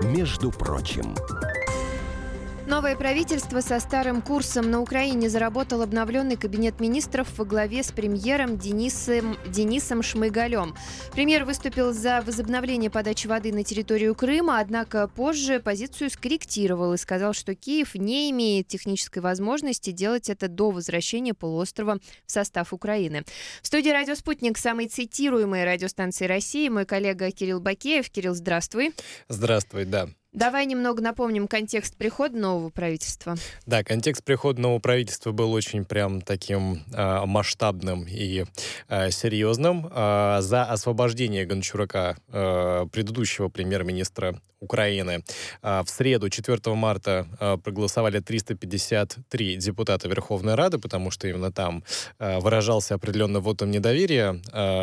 между прочим. Новое правительство со старым курсом на Украине заработал обновленный кабинет министров во главе с премьером Денисом Шмыгалем. Премьер выступил за возобновление подачи воды на территорию Крыма, однако позже позицию скорректировал и сказал, что Киев не имеет технической возможности делать это до возвращения полуострова в состав Украины. В студии «Радио Спутник» самой цитируемой радиостанции России мой коллега Кирилл Бакеев. Кирилл, здравствуй. Здравствуй, да. Давай немного напомним контекст прихода нового правительства. Да, контекст прихода нового правительства был очень прям таким масштабным и серьезным. За освобождение Гончарука, предыдущего премьер-министра Украины, в среду, 4 марта, проголосовали 353 депутата Верховной Рады, потому что именно там выражался определенный вотум недоверия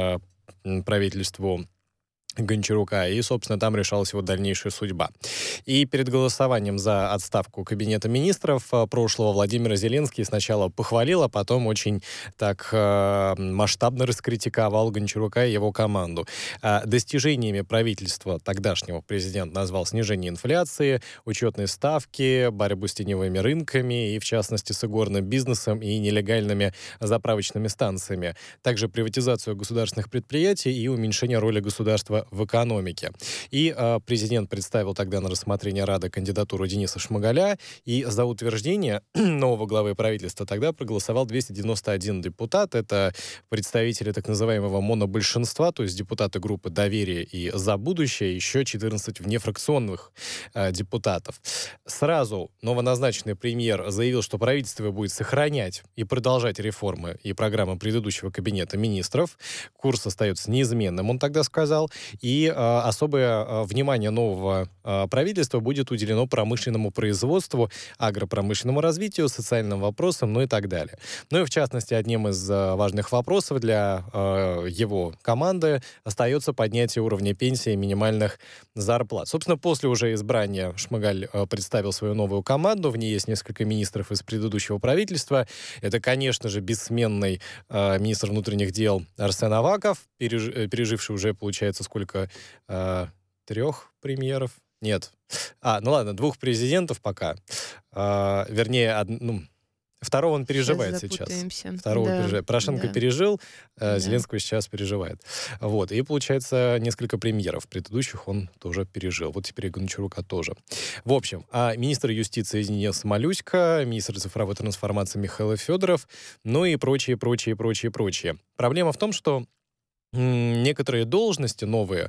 правительству Гончарука, и, собственно, там решалась его дальнейшая судьба. И перед голосованием за отставку Кабинета министров прошлого Владимир Зеленский сначала похвалил, а потом очень так масштабно раскритиковал Гончарука и его команду. Достижениями правительства тогдашнего президент назвал снижение инфляции, учетные ставки, борьбу с теневыми рынками и, в частности, с игорным бизнесом и нелегальными заправочными станциями. Также приватизацию государственных предприятий и уменьшение роли государства в экономике. И президент представил тогда на рассмотрение Рады кандидатуру Дениса Шмыгаля, и за утверждение нового главы правительства тогда проголосовал 291 депутат. Это представители так называемого монобольшинства, то есть депутаты группы «Доверие» и «За будущее», еще 14 внефракционных депутатов. Сразу новоназначенный премьер заявил, что правительство будет сохранять и продолжать реформы и программы предыдущего кабинета министров. Курс остается неизменным, он тогда сказал. И особое внимание нового правительства будет уделено промышленному производству, агропромышленному развитию, социальным вопросам, ну и так далее. Ну и в частности, одним из важных вопросов для его команды остается поднятие уровня пенсии и минимальных зарплат. Собственно, после уже избрания Шмыгаль представил свою новую команду. В ней есть несколько министров из предыдущего правительства. Это, конечно же, бессменный министр внутренних дел Арсен Аваков, переживший уже, получается, сколько? 3 премьеров? Нет. Ну ладно, 2 президентов пока. Вернее, второго он переживает сейчас. Второго переживает. Порошенко пережил, Зеленский сейчас переживает. Вот. И, получается, несколько премьеров предыдущих он тоже пережил. Вот теперь и Гончарука тоже. В общем, министр юстиции Денис Малюська, министр цифровой трансформации Михаил Федоров, ну и прочие. Проблема в том, что некоторые должности новые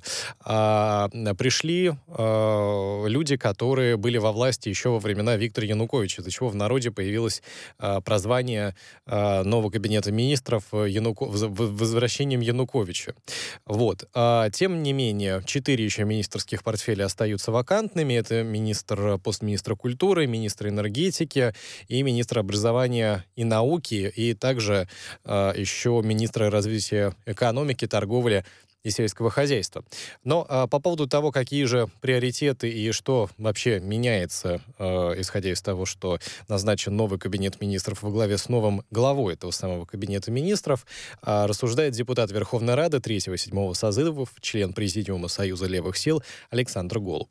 пришли люди, которые были во власти еще во времена Виктора Януковича, из-за чего в народе появилось прозвание нового кабинета министров возвращением Януковича. Вот. Тем не менее, 4 еще министерских портфеля остаются вакантными. Это постминистра культуры, министр энергетики и министр образования и науки, и также еще министра развития экономики, торговли и сельского хозяйства. Но по поводу того, какие же приоритеты и что вообще меняется, исходя из того, что назначен новый кабинет министров во главе с новым главой этого самого кабинета министров, рассуждает депутат Верховной Рады 3-7 созывов, член Президиума Союза левых сил Александр Голуб.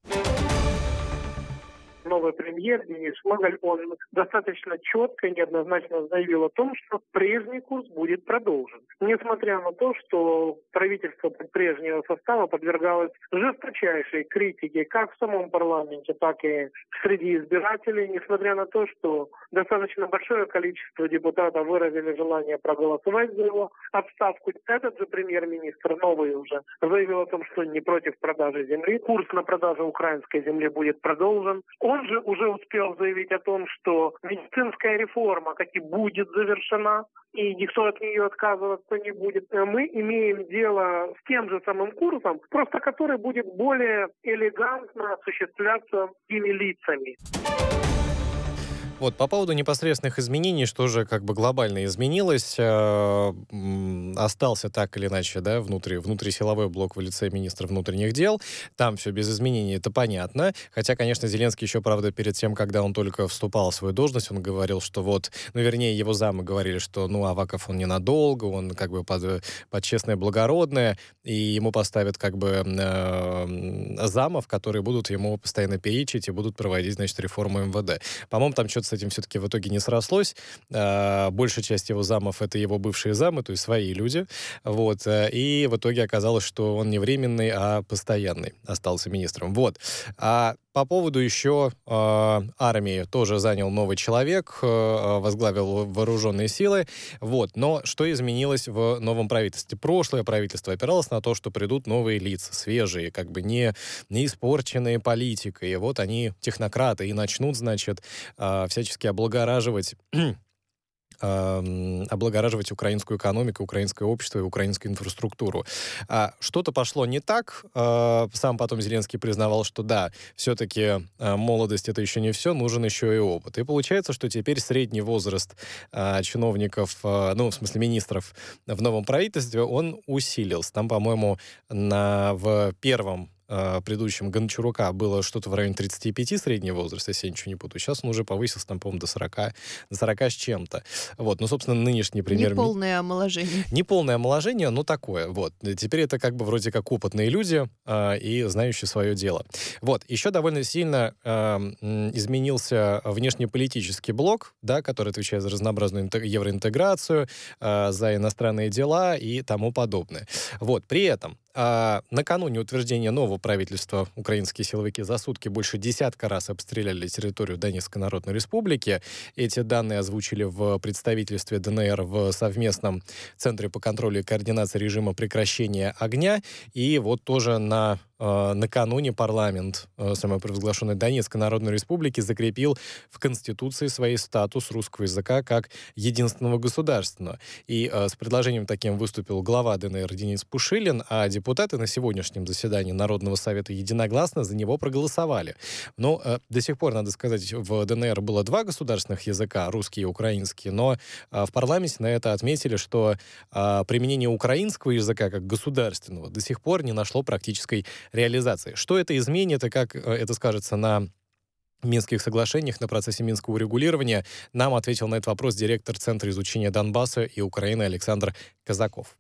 Новый премьер Денис Шмыгаль, он достаточно четко и неоднозначно заявил о том, что прежний курс будет продолжен. Несмотря на то, что правительство прежнего состава подвергалось жесточайшей критике как в самом парламенте, так и среди избирателей, несмотря на то, что достаточно большое количество депутатов выразили желание проголосовать за его отставку. Этот же премьер-министр, новый уже, заявил о том, что не против продажи земли. Курс на продажу украинской земли будет продолжен. Он же уже успел заявить о том, что медицинская реформа таки будет завершена, и никто от нее отказываться не будет. Мы имеем дело с тем же самым курсом, просто который будет более элегантно осуществляться теми лицами. Вот, по поводу непосредственных изменений, что же как бы глобально изменилось, остался так или иначе, да, внутрисиловой блок в лице министра внутренних дел, там все без изменений, это понятно, хотя, конечно, Зеленский еще, правда, перед тем, когда он только вступал в свою должность, он говорил, что вот, ну, вернее, его замы говорили, что, ну, Аваков он ненадолго, он как бы под честное благородное, и ему поставят как бы замов, которые будут ему постоянно перечить и будут проводить, значит, реформу МВД. По-моему, там что-то с этим все-таки в итоге не срослось. Большая часть его замов — это его бывшие замы, то есть свои люди. Вот. И в итоге оказалось, что он не временный, а постоянный остался министром. Вот. А по поводу еще армии тоже занял новый человек, возглавил вооруженные силы. Вот. Но что изменилось в новом правительстве? Прошлое правительство опиралось на то, что придут новые лица, свежие, как бы не испорченные политикой. И вот они, технократы, и начнут, значит, всячески облагораживать украинскую экономику, украинское общество и украинскую инфраструктуру. Что-то пошло не так. Сам потом Зеленский признавал, что да, все-таки молодость — это еще не все, нужен еще и опыт. И получается, что теперь средний возраст чиновников, ну, в смысле министров в новом правительстве, он усилился. Там, по-моему, в первом предыдущем Гончарука было что-то в районе 35 средний возраст, если я ничего не путаю. Сейчас он уже повысился, там, по-моему, до 40 с чем-то. Вот, ну, собственно, нынешний премьер... Неполное омоложение. Неполное омоложение, но такое, вот. Теперь это как бы вроде как опытные люди и знающие свое дело. Вот, еще довольно сильно изменился внешнеполитический блок, да, который отвечает за разнообразную евроинтеграцию, за иностранные дела и тому подобное. Вот, при этом накануне утверждения нового правительства украинские силовики за сутки больше десятка раз обстреляли территорию Донецкой Народной Республики. Эти данные озвучили в представительстве ДНР в совместном Центре по контролю и координации режима прекращения огня. И вот тоже накануне парламент самопровозглашенной Донецкой Народной Республики закрепил в Конституции свой статус русского языка как единственного государственного. И с предложением таким выступил глава ДНР Денис Пушилин, а депутаты на сегодняшнем заседании Народного совета единогласно за него проголосовали. Но до сих пор, надо сказать, в ДНР было два государственных языка, русский и украинский, но в парламенте на это отметили, что применение украинского языка как государственного до сих пор не нашло практической реализации. Что это изменит и как это скажется на Минских соглашениях, на процессе Минского урегулирования, нам ответил на этот вопрос директор Центра изучения Донбасса и Украины Александр Казаков.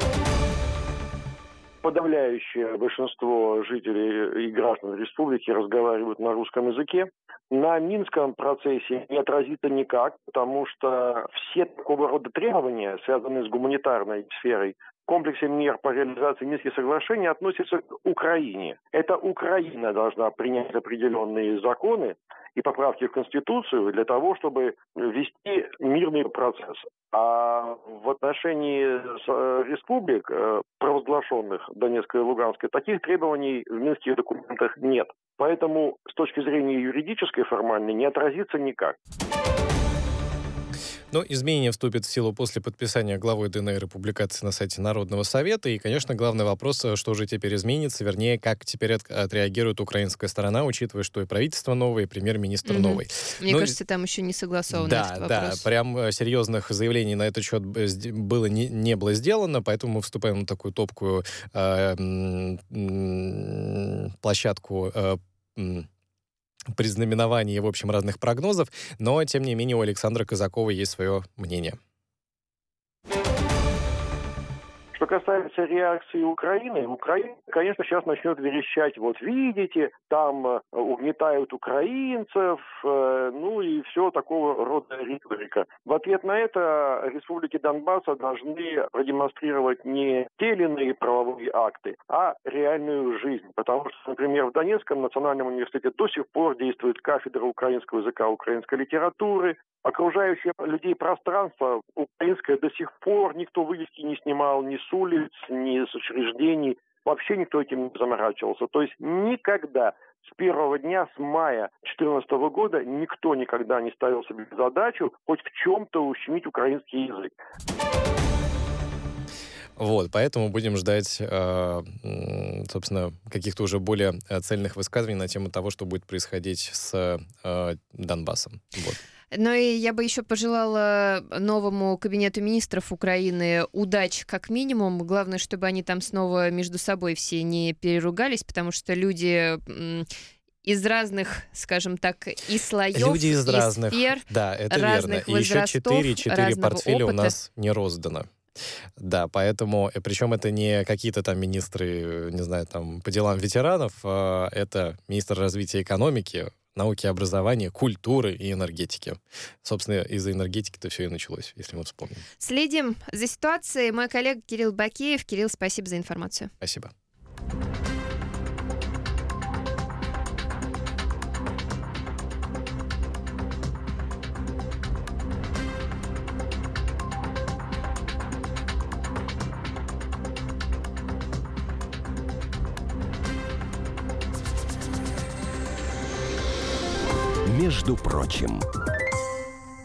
Подавляющее большинство жителей и граждан республики разговаривают на русском языке. На Минском процессе не отразится никак, потому что все такого рода требования, связанные с гуманитарной сферой, в комплексе мер по реализации Минских соглашений относятся к Украине. Это Украина должна принять определенные законы и поправки в Конституцию для того, чтобы вести мирный процесс. А в отношении республик, провозглашенных Донецкой и Луганской, таких требований в минских документах нет. Поэтому с точки зрения юридической формальной не отразится никак. Но изменения вступят в силу после подписания главой ДНР и публикации на сайте Народного совета. И, конечно, главный вопрос, что же теперь изменится, вернее, как теперь отреагирует украинская сторона, учитывая, что и правительство новое, и премьер-министр новый. Мне кажется, там еще не согласован этот вопрос. Да, прям серьезных заявлений на этот счет не было сделано, поэтому мы вступаем на такую топкую площадку при знаменовании, в общем, разных прогнозов, но, тем не менее, у Александра Казакова есть свое мнение. Что касается реакции Украины, Украина, конечно, сейчас начнет верещать, вот видите, там угнетают украинцев, ну и все такого рода риторика. В ответ на это республики Донбасса должны продемонстрировать не те или иные правовые акты, а реальную жизнь. Потому что, например, в Донецком национальном университете до сих пор действует кафедра украинского языка, украинской литературы. Окружающее людей пространство украинское до сих пор никто вывески не снимал ни с улиц, ни с учреждений. Вообще никто этим не заморачивался. То есть никогда с первого дня, с мая 2014 года, никто никогда не ставил себе задачу хоть в чем-то ущемить украинский язык. Вот, поэтому будем ждать, собственно, каких-то уже более цельных высказываний на тему того, что будет происходить с Донбассом. Вот. Ну и я бы еще пожелала новому кабинету министров Украины удач как минимум. Главное, чтобы они там снова между собой все не переругались, потому что люди из разных, скажем так, и слоев, люди из и разных, сфер, да, это разных верно. И еще возрастов, 4 портфеля опыта. у нас не роздано. Да, поэтому, причем это не какие-то там министры, не знаю, там по делам ветеранов, это министр развития экономики, науки, образования, культуры и энергетики. Собственно, из-за энергетики-то все и началось, если мы вспомним. Следим за ситуацией. Мой коллега Кирилл Бакеев. Кирилл, спасибо за информацию. Спасибо. Между прочим.